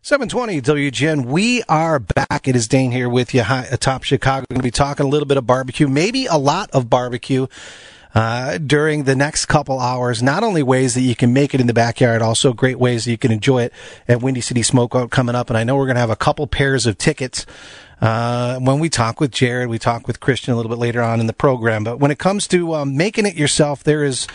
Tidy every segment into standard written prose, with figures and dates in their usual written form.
720 WGN. We are back. It is Dane here with you atop Chicago. We're going to be talking a little bit of barbecue, maybe a lot of barbecue during the next couple hours. Not only ways that you can make it in the backyard, also great ways that you can enjoy it at Windy City Smokeout coming up. And I know we're going to have a couple pairs of tickets when we talk with Jared. We talk with Christian a little bit later on in the program. But when it comes to making it yourself, there is...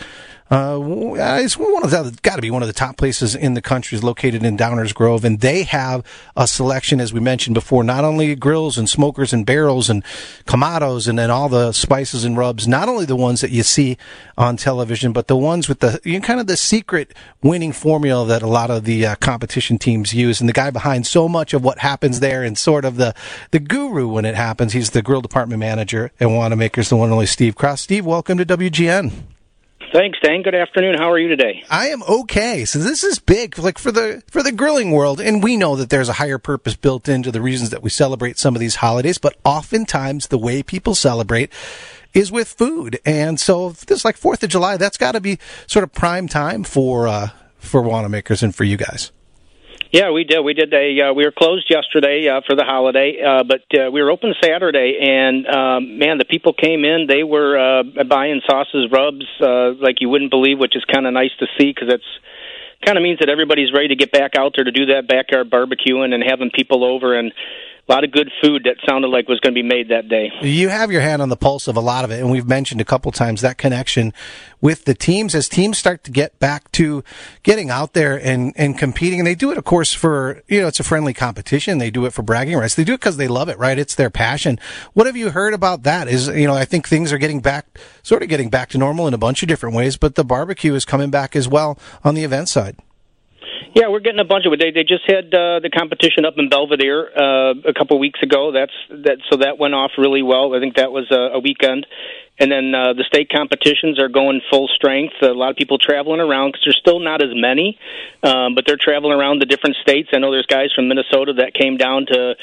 it's got to be one of the top places in the country, is located in Downers Grove, and they have a selection, as we mentioned before, not only grills and smokers and barrels and Kamados and then all the spices and rubs, not only the ones that you see on television, but the ones with the kind of the secret winning formula that a lot of the competition teams use. And the guy behind so much of what happens there, and sort of the guru when it happens, he's the grill department manager at Wanamaker's, the one and only Steve Cross. Steve, welcome to WGN. Thanks, Dan. Good afternoon. How are you today? I am okay. So this is big, like for the grilling world, and we know that there's a higher purpose built into the reasons that we celebrate some of these holidays, but oftentimes the way people celebrate is with food. And so this, like 4th of July, that's got to be sort of prime time for Wanamaker's and for you guys. Yeah, we did. We were closed yesterday for the holiday, but we were open Saturday, and man, the people came in. They were buying sauces, rubs, like you wouldn't believe, which is kind of nice to see, because it's kind of means that everybody's ready to get back out there to do that backyard barbecuing and having people over, and a lot of good food that sounded like was going to be made that day. You have your hand on the pulse of a lot of it, and we've mentioned a couple times that connection with the teams as teams start to get back to getting out there and competing. And they do it, of course, for, it's a friendly competition. They do it for bragging rights. They do it because they love it, right? It's their passion. What have you heard about that? I think things are getting back to normal in a bunch of different ways, but the barbecue is coming back as well on the event side. Yeah, we're getting a bunch of it. They just had the competition up in Belvedere a couple weeks ago. So that went off really well. I think that was a weekend. And then the state competitions are going full strength. A lot of people traveling around, because there's still not as many, but they're traveling around the different states. I know there's guys from Minnesota that came down to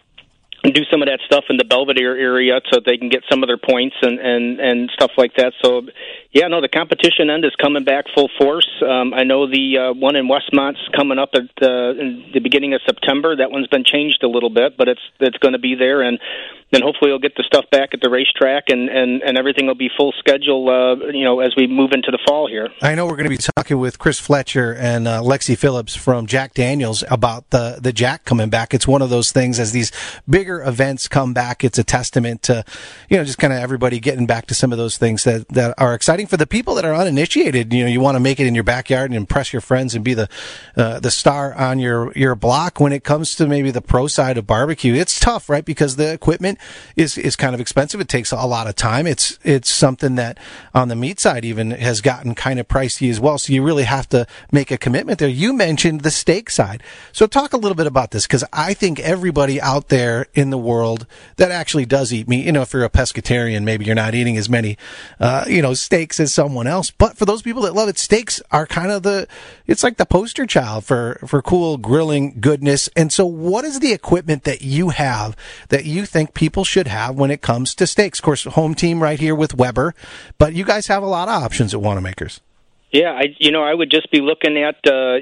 do some of that stuff in the Belvedere area so they can get some of their points and stuff like that. So, yeah, no, the competition end is coming back full force. I know the one in Westmont's coming up in the beginning of September. That one's been changed a little bit, but it's going to be there, and then hopefully we'll get the stuff back at the racetrack, and everything will be full schedule, as we move into the fall here. I know we're going to be talking with Chris Fletcher and Lexi Phillips from Jack Daniels about the Jack coming back. It's one of those things, as these bigger events come back, it's a testament to, just kind of everybody getting back to some of those things that are exciting for the people that are uninitiated. You want to make it in your backyard and impress your friends and be the star on your block. When it comes to maybe the pro side of barbecue, it's tough, right? Because the equipment is kind of expensive. It takes a lot of time. It's something that on the meat side even has gotten kind of pricey as well. So you really have to make a commitment there. You mentioned the steak side. So talk a little bit about this, because I think everybody out there in the world that actually does eat meat, if you're a pescatarian, maybe you're not eating as many, steaks as someone else. But for those people that love it, steaks are kind of it's like the poster child for cool grilling goodness. And so what is the equipment that you have that you think people should have when it comes to steaks? Of course, home team right here with Weber, but you guys have a lot of options at Wanamaker's. Yeah, I would just be looking at,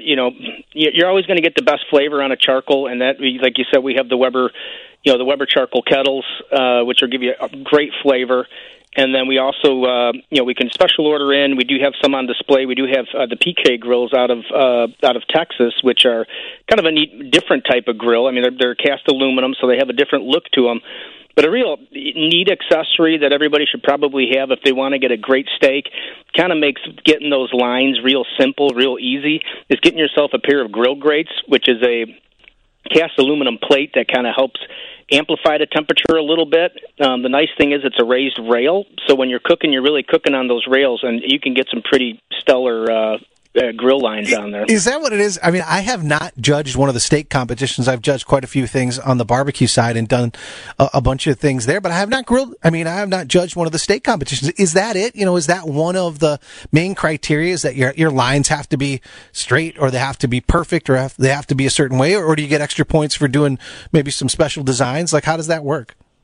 you're always going to get the best flavor on a charcoal, and that, like you said, we have the Weber, the Weber charcoal kettles, which will give you a great flavor. And then we also, we can special order in. We do have some on display. We do have the PK grills out of Texas, which are kind of a neat, different type of grill. I mean, they're cast aluminum, so they have a different look to them. But a real neat accessory that everybody should probably have if they want to get a great steak, kind of makes getting those lines real simple, real easy, is getting yourself a pair of grill grates, which is a cast aluminum plate that kind of helps amplify the temperature a little bit. The nice thing is it's a raised rail, so when you're cooking, you're really cooking on those rails, and you can get some pretty stellar grill lines on there. Is that what it is? I mean, I have not judged one of the steak competitions. I've judged quite a few things on the barbecue side and done a bunch of things there, but I have not grilled. I mean, I have not judged one of the steak competitions. Is that it? Is that one of the main criteria, is that your lines have to be straight, or they have to be perfect, or they have to be a certain way, or do you get extra points for doing maybe some special designs? Like, how does that work?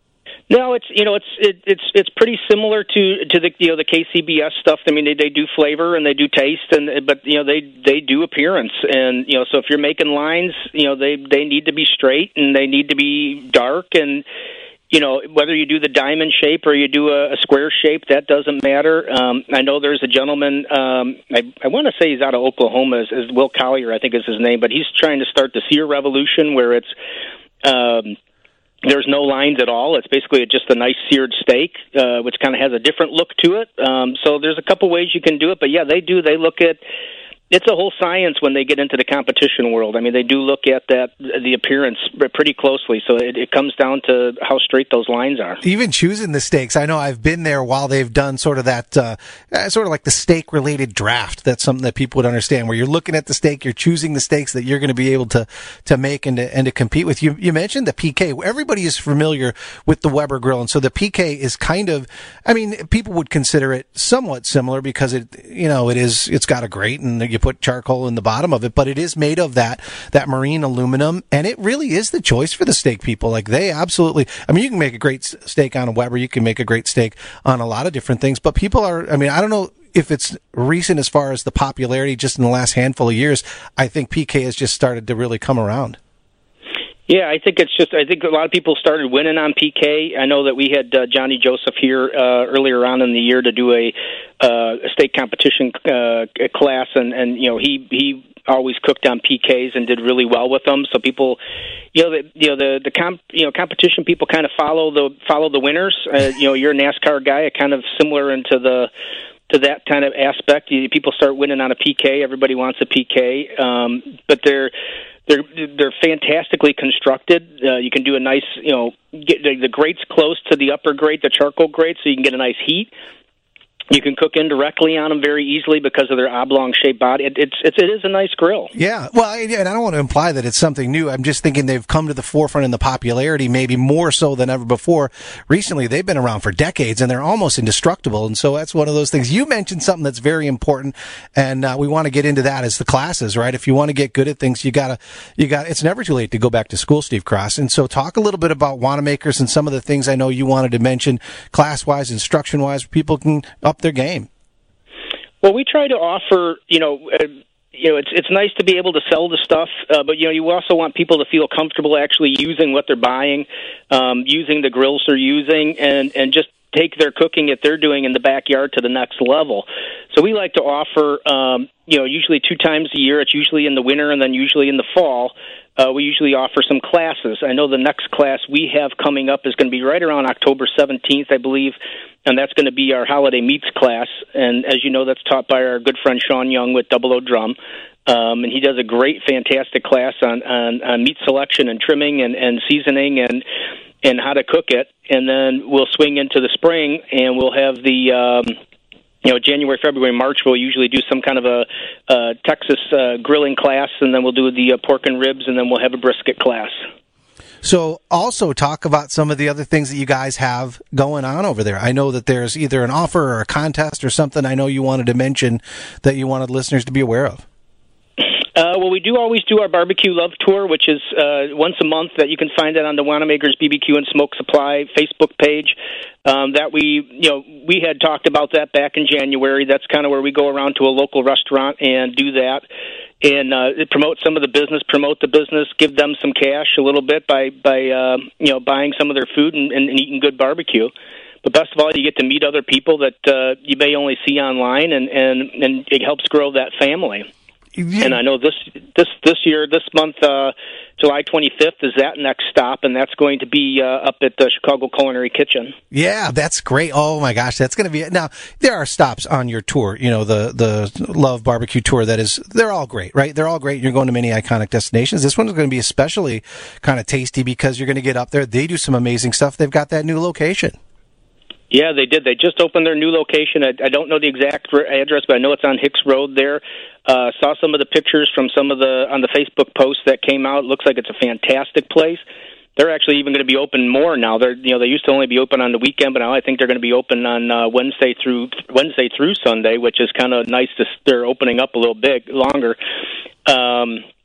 No, it's pretty similar to the the KCBS stuff. I mean, they do flavor and they do taste, but they do appearance, and so if you're making lines, they need to be straight and they need to be dark, and whether you do the diamond shape or you do a square shape, that doesn't matter. I know there's a gentleman, I want to say he's out of Oklahoma, is Will Collier, I think is his name, but he's trying to start the sear revolution where it's there's no lines at all. It's basically just a nice seared steak, which kind of has a different look to it. So there's a couple ways you can do it, but yeah, they do. They look at it's a whole science when they get into the competition world. I mean, they do look at the appearance pretty closely, so it comes down to how straight those lines are. Even choosing the steaks, I know I've been there while they've done sort of that, sort of like the steak-related draft. That's something that people would understand, where you're looking at the steak, you're choosing the steaks that you're going to be able to make and to compete with. You mentioned the PK. Everybody is familiar with the Weber grill, and so the PK is kind of, I mean, people would consider it somewhat similar because it's got a grate and you put charcoal in the bottom of it, but it is made of that marine aluminum, and it really is the choice for the steak people. Like, they absolutely, I mean, you can make a great steak on a Weber, you can make a great steak on a lot of different things, but people are, I mean, I don't know if it's recent as far as the popularity just in the last handful of years. I think PK has just started to really come around. Yeah, I think a lot of people started winning on PK. I know that we had Johnny Joseph here earlier on in the year to do a state competition class, and he always cooked on PKs and did really well with them. So people, the competition people kind of follow the winners. You're a NASCAR guy, kind of similar to that kind of aspect. People start winning on a PK. Everybody wants a PK, but they're fantastically constructed. You can do a nice, get the grate's close to the upper grate, the charcoal grate, so you can get a nice heat. You can cook indirectly on them very easily because of their oblong-shaped body. It is a nice grill. Yeah, well, and I don't want to imply that it's something new. I'm just thinking they've come to the forefront in the popularity, maybe more so than ever before. Recently, they've been around for decades, and they're almost indestructible. And so that's one of those things. You mentioned something that's very important, and we want to get into that as the classes, right? If you want to get good at things, you got. It's never too late to go back to school, Steve Cross. And so talk a little bit about Wanamaker's and some of the things I know you wanted to mention, class-wise, instruction-wise, where people can up their game. Well, we try to offer, it's nice to be able to sell the stuff, but you also want people to feel comfortable actually using what they're buying, using the grills they're using, and just take their cooking that they're doing in the backyard to the next level. So we like to offer, usually 2 times a year. It's usually in the winter and then usually in the fall. We usually offer some classes. I know the next class we have coming up is going to be right around October 17th, I believe, and that's going to be our Holiday Meats class. And as you know, that's taught by our good friend Sean Young with Double O Drum. And he does a great, fantastic class on meat selection and trimming and seasoning and how to cook it. And then we'll swing into the spring, and we'll have the January, February, March, we'll usually do some kind of a Texas grilling class, and then we'll do the pork and ribs, and then we'll have a brisket class. So also talk about some of the other things that you guys have going on over there. I know that there's either an offer or a contest or something I know you wanted to mention that you wanted listeners to be aware of. Well, we do always do our Barbecue Love Tour, which is once a month. That you can find it on the Wanamaker's BBQ and Smoke Supply Facebook page. That we had talked about that back in January. That's kind of where we go around to a local restaurant and do that, and promote some of the business, give them some cash a little bit by buying some of their food and eating good barbecue. But best of all, you get to meet other people that you may only see online, and it helps grow that family. Yeah. And I know this year, this month, July 25th is that next stop, and that's going to be up at the Chicago Culinary Kitchen. Yeah, that's great. Oh my gosh, that's going to be it. Now, there are stops on your tour, the Love Barbecue Tour. They're all great, right? They're all great. You're going to many iconic destinations. This one's going to be especially kind of tasty because you're going to get up there. They do some amazing stuff. They've got that new location. Yeah, they did. They just opened their new location. I don't know the exact address, but I know it's on Hicks Road there. Saw some of the pictures from on the Facebook posts that came out. It looks like it's a fantastic place. They're actually even going to be open more now. They used to only be open on the weekend, but now I think they're going to be open on Wednesday through Sunday, which is kind of nice. They're opening up a little bit longer.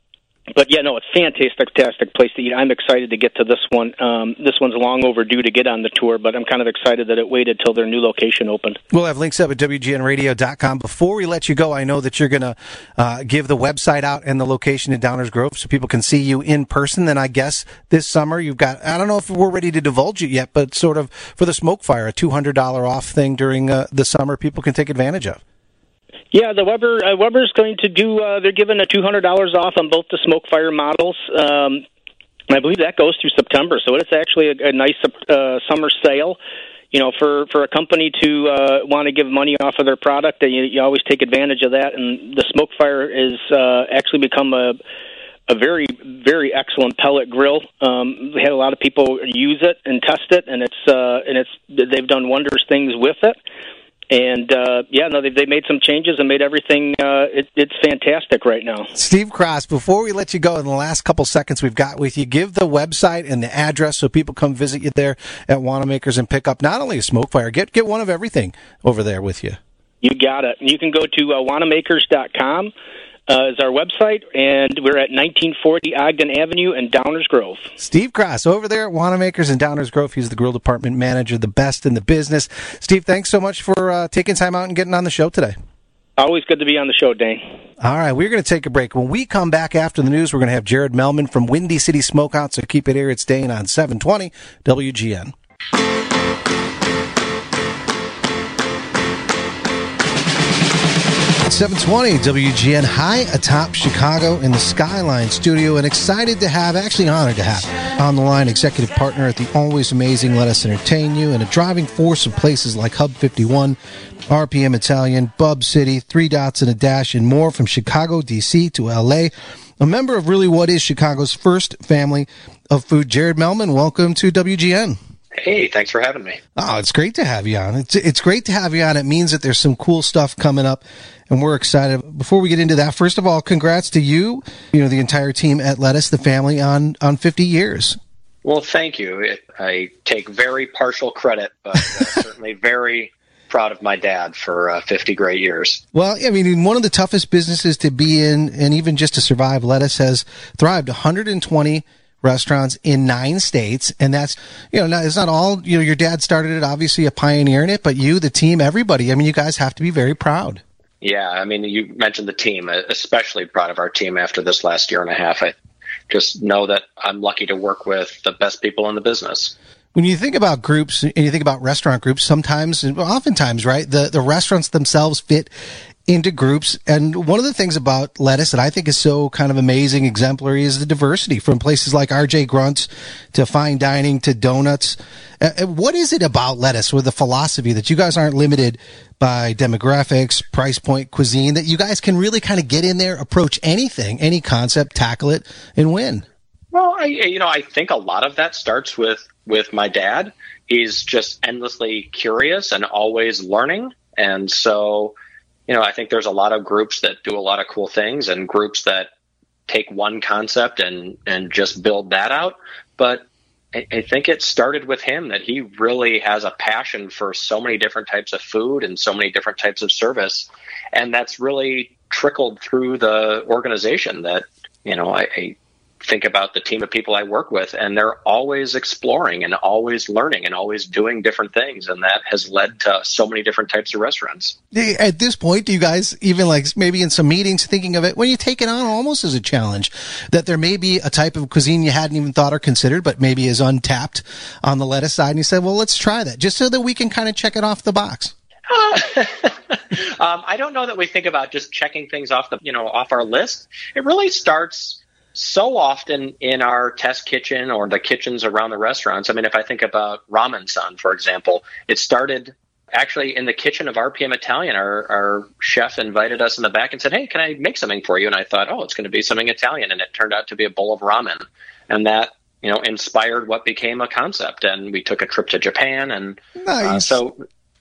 But yeah, no, it's fantastic place to eat. I'm excited to get to this one. This one's long overdue to get on the tour, but I'm kind of excited that it waited till their new location opened. We'll have links up at WGNradio.com. Before we let you go, I know that you're going to give the website out and the location in Downers Grove so people can see you in person. Then I guess this summer you've got, I don't know if we're ready to divulge it yet, but sort of for the Smoke Fire, a $200 off thing during the summer people can take advantage of. Yeah, the Weber's going to do. They're giving a $200 off on both the Smoke Fire models. I believe that goes through September, so it's actually a nice summer sale. You know, for a company to want to give money off of their product, you always take advantage of that. And the Smoke Fire is actually become a very, very excellent pellet grill. We had a lot of people use it and test it, and they've done wondrous things with it. And they made some changes and made everything. It's fantastic right now. Steve Cross, before we let you go, in the last couple seconds we've got with you, give the website and the address so people come visit you there at Wanamaker's and pick up not only a Smoke Fire, get one of everything over there with you. You got it. You can go to Wanamakers.com. Is our website, and we're at 1940 Ogden Avenue in Downers Grove. Steve Cross over there at Wanamaker's in Downers Grove. He's the grill department manager, the best in the business. Steve, thanks so much for taking time out and getting on the show today. Always good to be on the show, Dane. All right, we're going to take a break. When we come back after the news, we're going to have Jared Melman from Windy City Smokehouse, so keep it here. It's Dane on 720 WGN. 720 WGN, high atop Chicago in the Skyline studio, and excited to have, actually honored to have, on the line executive partner at the always amazing Let Us Entertain You, and a driving force of places like Hub 51, RPM Italian, Bub City, 3 Dots and a Dash, and more from Chicago, D.C. to L.A. A member of really what is Chicago's first family of food. Jared Melman, welcome to WGN. Hey, thanks for having me. Oh, it's great to have you on. It's great to have you on. It means that there's some cool stuff coming up, and we're excited. Before we get into that, first of all, congrats to you, the entire team at Lettuce, the family, on 50 years. Well, thank you. I take very partial credit, but certainly very proud of my dad for 50 great years. Well, I mean, one of the toughest businesses to be in, and even just to survive, Lettuce has thrived. 120 restaurants in 9 states, and that's, it's not all, your dad started it, obviously a pioneer in it, but you, the team, everybody, I mean, you guys have to be very proud. Yeah, I mean, you mentioned the team, especially proud of our team after this last year and a half. I just know that I'm lucky to work with the best people in the business. When you think about groups and you think about restaurant groups, sometimes, oftentimes, right, the restaurants themselves fit into groups. And one of the things about Lettuce that I think is so kind of amazing, exemplary, is the diversity, from places like RJ Grunt's to fine dining to donuts. What is it about Lettuce, or the philosophy that you guys aren't limited by demographics, price point, cuisine, that you guys can really kind of get in there, approach anything, any concept, tackle it, and win? Well, I think a lot of that starts with my dad. He's just endlessly curious and always learning. And so, I think there's a lot of groups that do a lot of cool things, and groups that take one concept and just build that out. But I think it started with him, that he really has a passion for so many different types of food and so many different types of service. And that's really trickled through the organization. That, I think about the team of people I work with, and they're always exploring and always learning and always doing different things. And that has led to so many different types of restaurants. At this point, do you guys, even like maybe in some meetings, thinking of it, when you take it on almost as a challenge, that there may be a type of cuisine you hadn't even thought or considered, but maybe is untapped on the lettuce side, and you said, well, let's try that, just so that we can kind of check it off the box? I don't know that we think about just checking things off off our list. It really starts so often in our test kitchen or the kitchens around the restaurants. I mean, if I think about Ramen San, for example, it started actually in the kitchen of RPM Italian. Our chef invited us in the back and said, hey, can I make something for you? And I thought, it's going to be something Italian. And it turned out to be a bowl of ramen. And that, inspired what became a concept. And we took a trip to Japan. And nice. So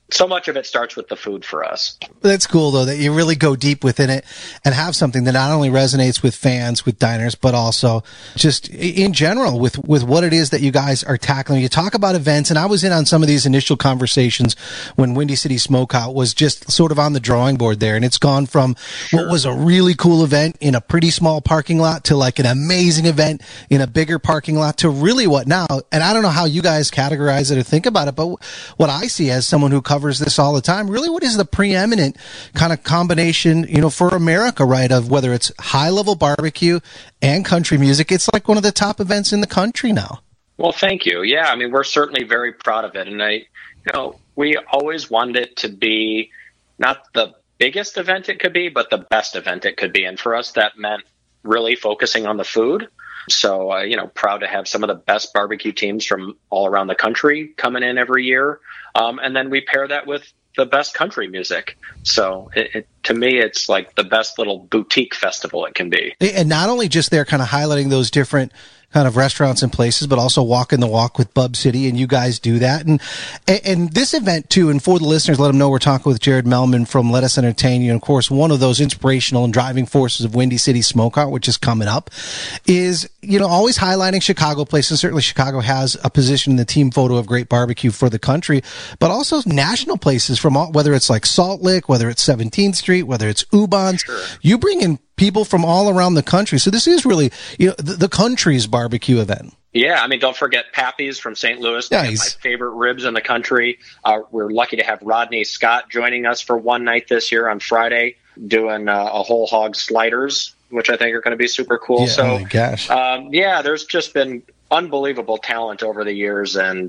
so much of it starts with the food for us. That's cool, though, that you really go deep within it and have something that not only resonates with fans, with diners, but also just in general with what it is that you guys are tackling. You talk about events, and I was in on some of these initial conversations when Windy City Smokeout was just sort of on the drawing board there, and it's gone from what was a really cool event in a pretty small parking lot to like an amazing event in a bigger parking lot to really what now? And I don't know how you guys categorize it or think about it, but what I see as someone who covers this all the time, really what is the preeminent kind of combination, for America, right, of whether it's high level barbecue and country music. It's like one of the top events in the country now. Well, thank you. Yeah, I mean, we're certainly very proud of it. And we always wanted it to be not the biggest event it could be, but the best event it could be. And for us, that meant really focusing on the food. So, proud to have some of the best barbecue teams from all around the country coming in every year. And then we pair that with the best country music. So to me, it's like the best little boutique festival it can be. And not only just there kind of highlighting those different kind of restaurants and places, but also walking the walk with Bub City, and you guys do that. And this event too, and for the listeners, let them know we're talking with Jared Mehlman from Let Us Entertain You. And of course, one of those inspirational and driving forces of Windy City Smokeout, which is coming up, is, always highlighting Chicago places. Certainly Chicago has a position in the team photo of great barbecue for the country, but also national places from whether it's like Salt Lick, whether it's 17th Street, whether it's Ubon's. Sure. You bring in people from all around the country. So this is really, the country's barbecue event. Yeah, I mean, don't forget Pappy's from St. Louis. Nice. My favorite ribs in the country. We're lucky to have Rodney Scott joining us for one night this year on Friday, doing a whole hog sliders, which I think are going to be super cool. Yeah, so, oh my gosh. There's just been unbelievable talent over the years, and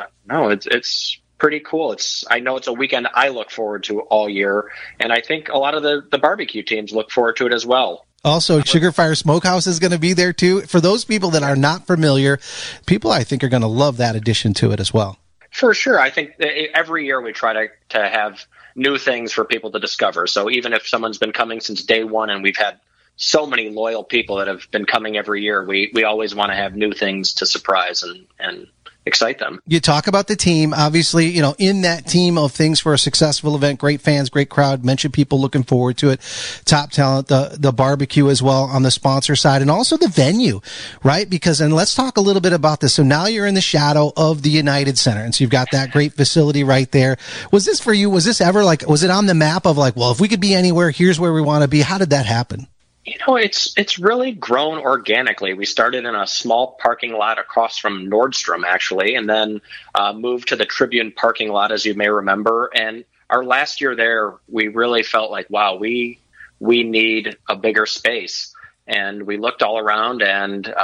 it's pretty cool. I know it's a weekend I look forward to all year, and I think a lot of the barbecue teams look forward to it as well. Also, Sugar Fire Smokehouse is going to be there too. For those people that are not familiar, people I think are going to love that addition to it as well. For sure. I think every year we try to have new things for people to discover. So even if someone's been coming since day one, and we've had so many loyal people that have been coming every year, we always want to have new things to surprise and excite them. You talk about the team, obviously, in that team of things for a successful event, great fans, great crowd, mention people looking forward to it, top talent, the barbecue as well on the sponsor side, and also the venue, right? And let's talk a little bit about this. So now you're in the shadow of the United Center, and so you've got that great facility right there. Was this for you? Was this ever was it on the map of if we could be anywhere, here's where we want to be? How did that happen? It's really grown organically. We started in a small parking lot across from Nordstrom, actually, and then moved to the Tribune parking lot, as you may remember. And our last year there, we really felt like, wow, we need a bigger space. And we looked all around and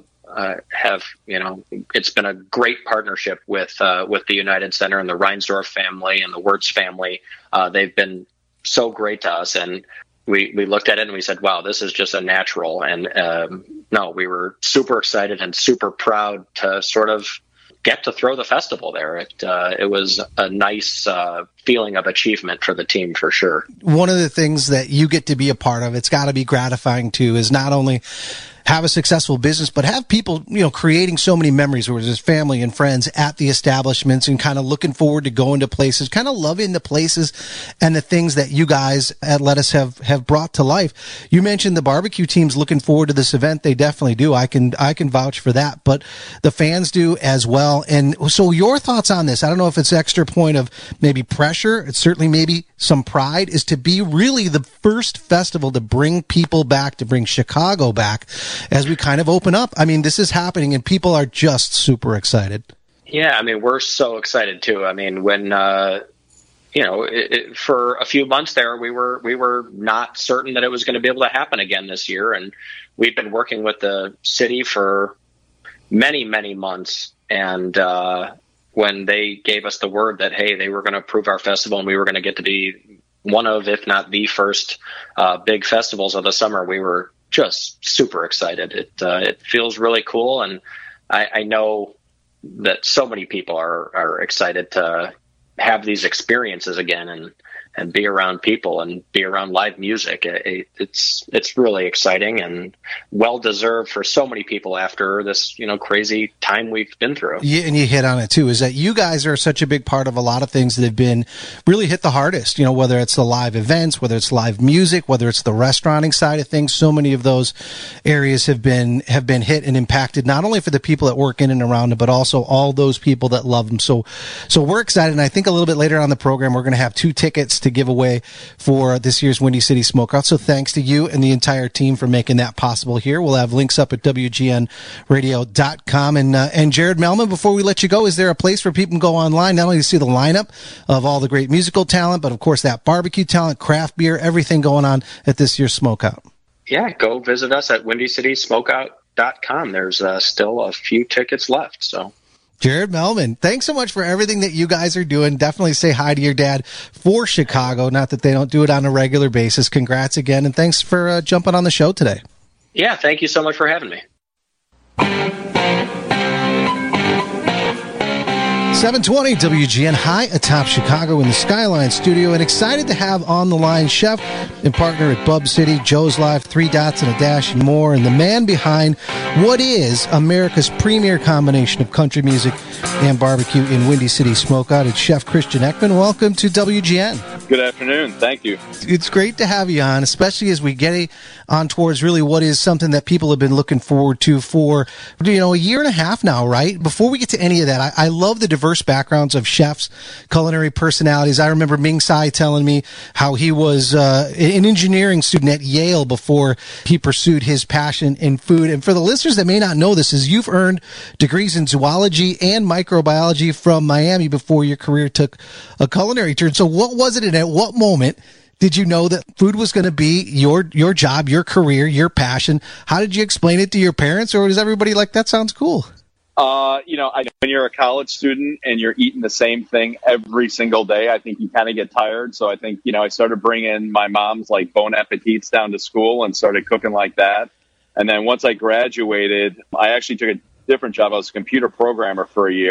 it's been a great partnership with the United Center and the Reinsdorf family and the Wirtz family. They've been so great to us, and we looked at it and we said, wow, this is just a natural. And we were super excited and super proud to sort of get to throw the festival there. It was a nice feeling of achievement for the team, for sure. One of the things that you get to be a part of, it's got to be gratifying too, is not only have a successful business, but have people, creating so many memories where there's family and friends at the establishments and kind of looking forward to going to places, kind of loving the places and the things that you guys at Let Us have brought to life. You mentioned the barbecue teams looking forward to this event. They definitely do. I can vouch for that, but the fans do as well. And so your thoughts on this, I don't know if it's extra point of maybe pressure. It's certainly maybe some pride, is to be really the first festival to bring people back, to bring Chicago back as we kind of open up. I mean, this is happening and people are just super excited. Yeah, I mean, we're so excited too. I mean, when for a few months there, we were not certain that it was going to be able to happen again this year, and we've been working with the city for many, many months. And when they gave us the word that, hey, they were going to approve our festival and we were going to get to be one of, if not the first big festivals of the summer, we were just super excited. It feels really cool, and I know that so many people are excited to have these experiences again, and be around people and be around live music. It's really exciting and well deserved for so many people after this, crazy time we've been through. Yeah, and you hit on it too, is that you guys are such a big part of a lot of things that have been really hit the hardest, whether it's the live events, whether it's live music, whether it's the restauranting side of things. So many of those areas have been hit and impacted, not only for the people that work in and around them, but also all those people that love them. So we're excited. And I think a little bit later on the program, we're going to have 2 tickets to give away for this year's Windy City Smokeout. So thanks to you and the entire team for making that possible here. We'll have links up at WGNradio.com. And Jared Mehlman, before we let you go, is there a place where people can go online, not only to see the lineup of all the great musical talent, but of course that barbecue talent, craft beer, everything going on at this year's Smokeout? Yeah, go visit us at WindyCitySmokeout.com. There's still a few tickets left, so. Jared Mehlman, thanks so much for everything that you guys are doing. Definitely say hi to your dad for Chicago. Not that they don't do it on a regular basis. Congrats again, and thanks for jumping on the show today. Yeah, thank you so much for having me. 720 WGN high atop Chicago in the Skyline studio, and excited to have on the line chef and partner at Bub City, Joe's Live, 3 Dots and a Dash and more, and the man behind what is America's premier combination of country music and barbecue in Windy City Smokeout. It's Chef Christian Eckman. Welcome to WGN. Good afternoon. Thank you. It's great to have you on, especially as we get on towards really what is something that people have been looking forward to for, a year and a half now, right? Before we get to any of that, I love the diverse backgrounds of chefs, culinary personalities. I remember Ming Tsai telling me how he was an engineering student at Yale before he pursued his passion in food. And for the listeners that may not know this, is you've earned degrees in zoology and microbiology from Miami before your career took a culinary turn. So what was it, and at what moment did you know that food was going to be your job, your career, your passion? How did you explain it to your parents, or was everybody like, that sounds cool? When you're a college student and you're eating the same thing every single day, I think you kind of get tired. So I think, I started bringing my mom's like Bon Appetits down to school and started cooking like that. And then once I graduated, I actually took a different job. I was a computer programmer for a year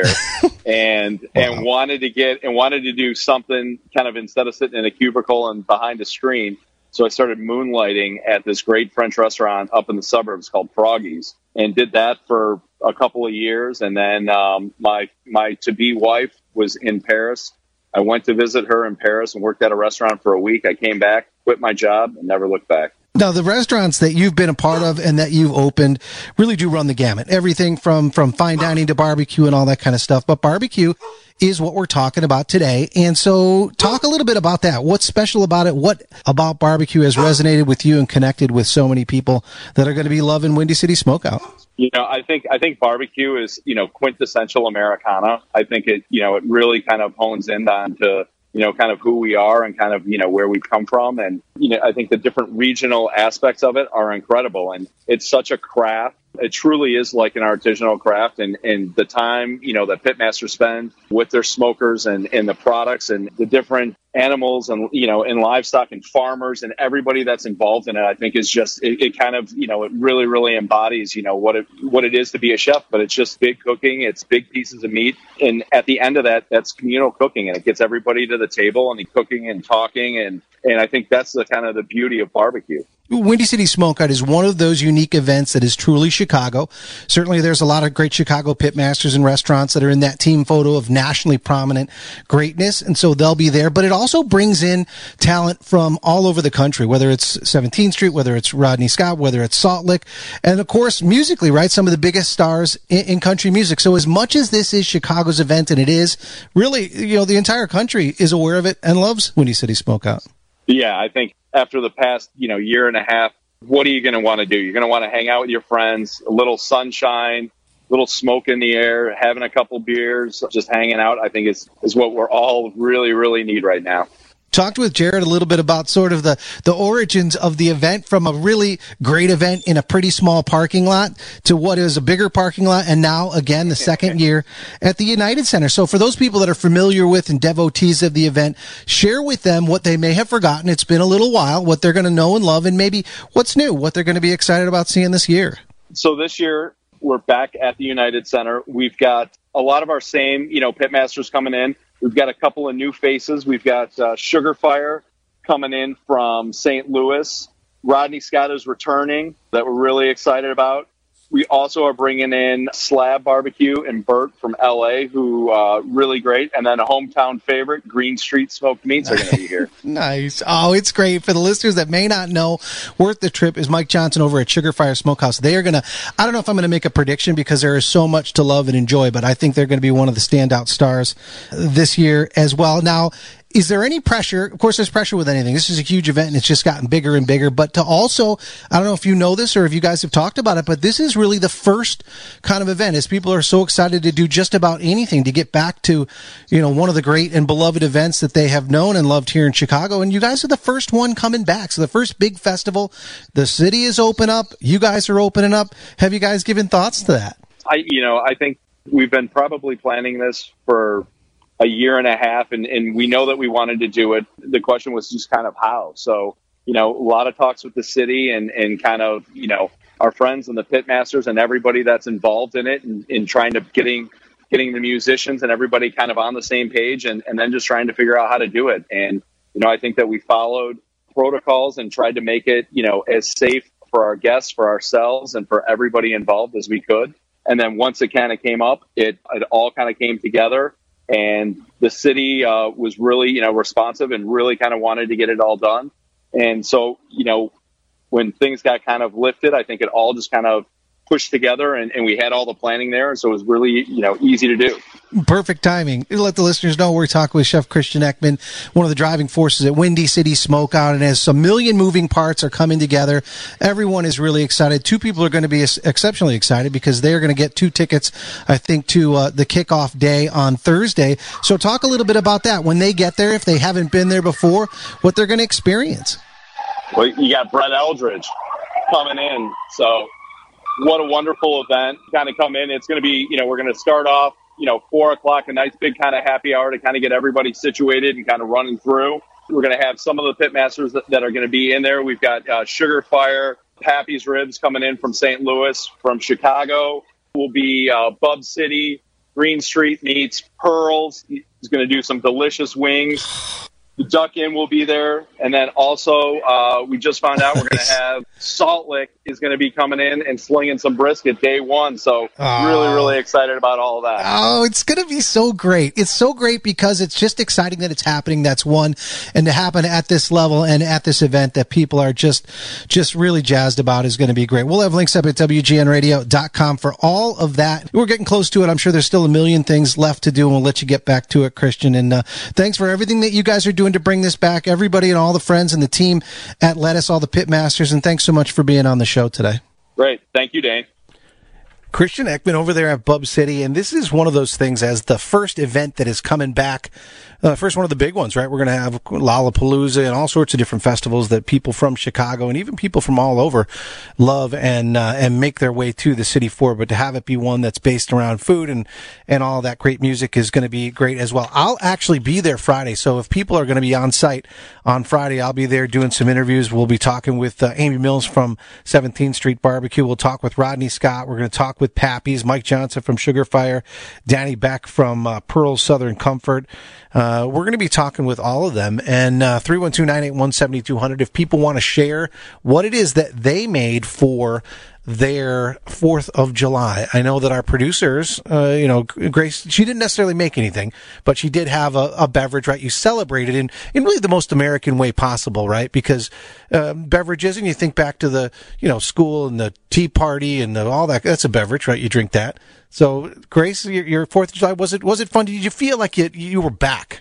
and wanted to do something kind of, instead of sitting in a cubicle and behind a screen. So I started moonlighting at this great French restaurant up in the suburbs called Froggy's, and did that for a couple of years. And then my to-be wife was in Paris. I went to visit her in Paris and worked at a restaurant for a week. I came back, quit my job, and never looked back. Now, the restaurants that you've been a part of and that you've opened really do run the gamut. Everything from fine dining to barbecue and all that kind of stuff. But barbecue is what we're talking about today. And so talk a little bit about that. What's special about it? What about barbecue has resonated with you and connected with so many people that are going to be loving Windy City Smokeout? I think barbecue is, quintessential Americana. I think it really kind of hones in on to, kind of who we are and kind of, where we come from. And, I think the different regional aspects of it are incredible. And it's such a craft. It truly is like an artisanal craft. And the time, that pitmasters spend with their smokers and the products and the different animals and, and livestock and farmers and everybody that's involved in it, I think is just, it kind of, it really, really embodies, what it is to be a chef. But it's just big cooking. It's big pieces of meat. And at the end of that, that's communal cooking, and it gets everybody to the table and cooking and talking. And I think that's the kind of the beauty of barbecue. Windy City Smokeout is one of those unique events that is truly Chicago. Certainly there's a lot of great Chicago pitmasters and restaurants that are in that team photo of nationally prominent greatness, and so they'll be there. But it also brings in talent from all over the country, whether it's 17th Street, whether it's Rodney Scott, whether it's Salt Lick, and of course musically, right, some of the biggest stars in country music. So as much as this is Chicago's event, and it is really, the entire country is aware of it and loves Windy City Smokeout. Yeah, I think after the past, year and a half, what are you going to want to do? You're going to want to hang out with your friends, a little sunshine, a little smoke in the air, having a couple beers, just hanging out, I think is what we're all really, really need right now. Talked with Jared a little bit about sort of the origins of the event, from a really great event in a pretty small parking lot to what is a bigger parking lot, and now again the second year at the United Center. So for those people that are familiar with and devotees of the event, share with them what they may have forgotten. It's been a little while, what they're going to know and love, and maybe what's new, what they're going to be excited about seeing this year. So this year we're back at the United Center. We've got a lot of our same, pitmasters coming in. We've got a couple of new faces. We've got Sugar Fire coming in from St. Louis. Rodney Scott is returning, that we're really excited about. We also are bringing in Slab Barbecue and Bert from LA, who really great. And then a hometown favorite, Green Street Smoked Meats, are going to be here. Nice. Oh, it's great. For the listeners that may not know, Worth the Trip is Mike Johnson over at Sugar Fire Smokehouse. They are going to, I don't know if I'm going to make a prediction because there is so much to love and enjoy, but I think they're going to be one of the standout stars this year as well. Now, is there any pressure? Of course, there's pressure with anything. This is a huge event, and it's just gotten bigger and bigger. But to also, I don't know if you know this or if you guys have talked about it, but this is really the first kind of event, as people are so excited to do just about anything to get back to, one of the great and beloved events that they have known and loved here in Chicago. And you guys are the first one coming back. So the first big festival, the city is open up. You guys are opening up. Have you guys given thoughts to that? I think we've been probably planning this for a year and a half, and we know that we wanted to do it. The question was just kind of how. So, a lot of talks with the city and kind of, our friends and the pitmasters and everybody that's involved in it and in trying to getting the musicians and everybody kind of on the same page and then just trying to figure out how to do it. And, I think that we followed protocols and tried to make it, as safe for our guests, for ourselves, and for everybody involved as we could. And then once it kind of came up, it all kind of came together. And the city was really, responsive and really kind of wanted to get it all done. And so, when things got kind of lifted, I think it all just kind of pushed together and we had all the planning there. And so it was really, easy to do. Perfect timing. Let the listeners know we're talking with Chef Christian Eckman, one of the driving forces at Windy City Smokeout. And as a million moving parts are coming together, everyone is really excited. Two people are going to be exceptionally excited because they are going to get 2 tickets, I think, to the kickoff day on Thursday. So talk a little bit about that. When they get there, if they haven't been there before, what they're going to experience. Well, you got Brett Eldridge coming in. So what a wonderful event. Kind of come in. It's going to be, we're going to start off, 4:00, a nice big kind of happy hour to kind of get everybody situated and kind of running through. We're going to have some of the pitmasters that are going to be in there. We've got Sugar Fire, Pappy's Ribs coming in from St. Louis. From Chicago will be Bub City, Green Street Meats, Pearls. He's going to do some delicious wings. The Duck Inn will be there. And then also, we just found out we're going to have Salt Lick is going to be coming in and slinging some brisket day one. So really, really excited about all of that. Oh, it's going to be so great. It's so great because it's just exciting that it's happening. That's one. And to happen at this level and at this event that people are just really jazzed about is going to be great. We'll have links up at WGNradio.com for all of that. We're getting close to it. I'm sure there's still a million things left to do, and we'll let you get back to it, Christian. And thanks for everything that you guys are doing to bring this back, everybody and all the friends and the team at Lettuce, all the pitmasters, and thanks so much for being on the show today. Great. Thank you, Dane. Christian Eckman over there at Bub City, and this is one of those things as the first event that is coming back, first one of the big ones, right? We're going to have Lollapalooza and all sorts of different festivals that people from Chicago and even people from all over love and make their way to the city for. But to have it be one that's based around food and all that great music is going to be great as well. I'll actually be there Friday, so if people are going to be on site on Friday, I'll be there doing some interviews. We'll be talking with Amy Mills from 17th Street Barbecue. We'll talk with Rodney Scott. We're going to talk with Pappy's, Mike Johnson from Sugar Fire, Danny Beck from Pearl Southern Comfort. We're going to be talking with all of them. And 312-981-7200, if people want to share what it is that they made for their 4th of July. I know that our producers, Grace, she didn't necessarily make anything, but she did have a beverage, right? You celebrated in really the most American way possible, right? Because beverages, and you think back to the, school and the tea party and all that, that's a beverage, right? You drink that. So, Grace, your 4th of July, was it fun? Did you feel like you were back?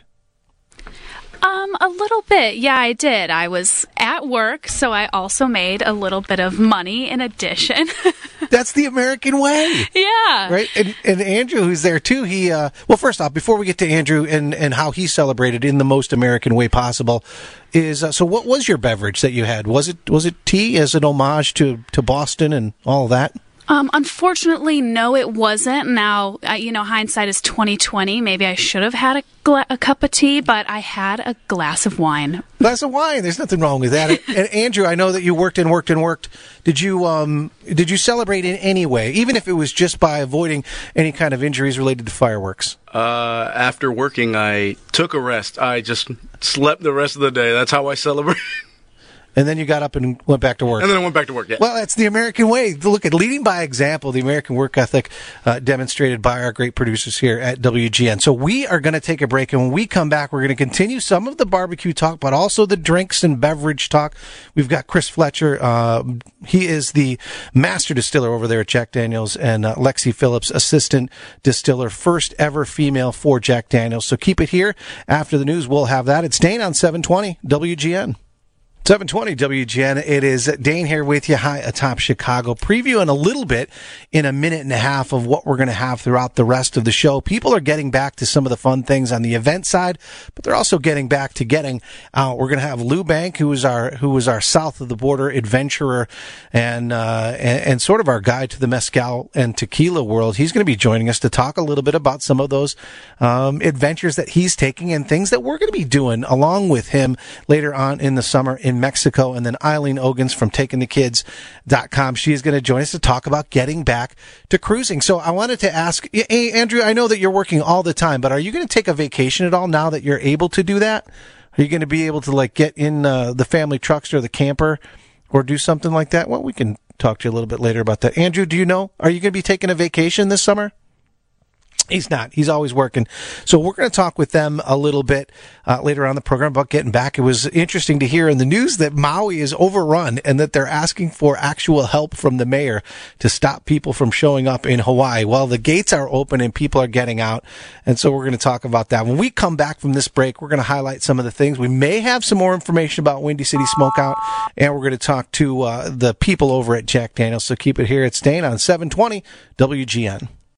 A little bit. Yeah, I did. I was at work, so I also made a little bit of money in addition. That's the American way. Yeah. Right? And Andrew, who's there too, he, first off, before we get to Andrew and how he celebrated in the most American way possible, is, so what was your beverage that you had? Was it tea as an homage to Boston and all of that? Unfortunately, no, it wasn't. Now, hindsight is 2020. Maybe I should have had a cup of tea, but I had a glass of wine. Glass of wine. There's nothing wrong with that. And Andrew, I know that you worked and worked and worked. Did you celebrate in any way, even if it was just by avoiding any kind of injuries related to fireworks? After working, I took a rest. I just slept the rest of the day. That's how I celebrate. And then you got up and went back to work. And then I went back to work, yeah. Well, that's the American way. Look at leading by example, the American work ethic demonstrated by our great producers here at WGN. So we are going to take a break, and when we come back, we're going to continue some of the barbecue talk, but also the drinks and beverage talk. We've got Chris Fletcher. He is the master distiller over there at Jack Daniels, and Lexi Phillips, assistant distiller, first ever female for Jack Daniels. So keep it here. After the news, we'll have that. It's Dane on 720 WGN. 720 WGN. It is Dane here with you, high atop Chicago, previewing a little bit in a minute and a half of what we're going to have throughout the rest of the show. People are getting back to some of the fun things on the event side, but they're also getting back to getting out. We're going to have Lou Bank, who was our south of the border adventurer and sort of our guide to the mezcal and tequila world. He's going to be joining us to talk a little bit about some of those adventures that he's taking and things that we're going to be doing along with him later on in the summer in Mexico. And then Eileen Ogans from TakingTheKids.com. She is going to join us to talk about getting back to cruising. So I wanted to ask, hey, Andrew, I know that you're working all the time, but are you going to take a vacation at all now that you're able to do that? Are you going to be able to get in the family trucks or the camper or do something like that? Well, we can talk to you a little bit later about that. Andrew, do you know, are you going to be taking a vacation this summer? He's not. He's always working. So we're going to talk with them a little bit later on in the program about getting back. It was interesting to hear in the news that Maui is overrun and that they're asking for actual help from the mayor to stop people from showing up in Hawaii. Well, the gates are open and people are getting out. And so we're going to talk about that. When we come back from this break, we're going to highlight some of the things. We may have some more information about Windy City Smokeout, and we're going to talk to the people over at Jack Daniels. So keep it here. It's Dane on 720 WGN.